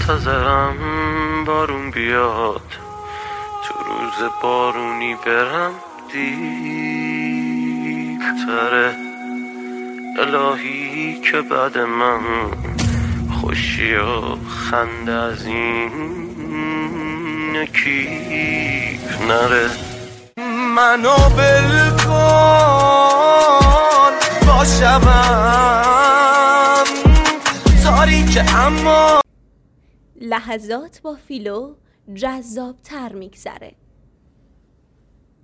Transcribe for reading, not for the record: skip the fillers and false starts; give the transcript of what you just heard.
منتظرم بارون بیاد، تو روز بارونی برم دیرتره. الهی که بعد من خوشی و خنده از این کیف نره. منو بلکن باشم تاریک اما لحظات با فیلو جذاب تر میگذره.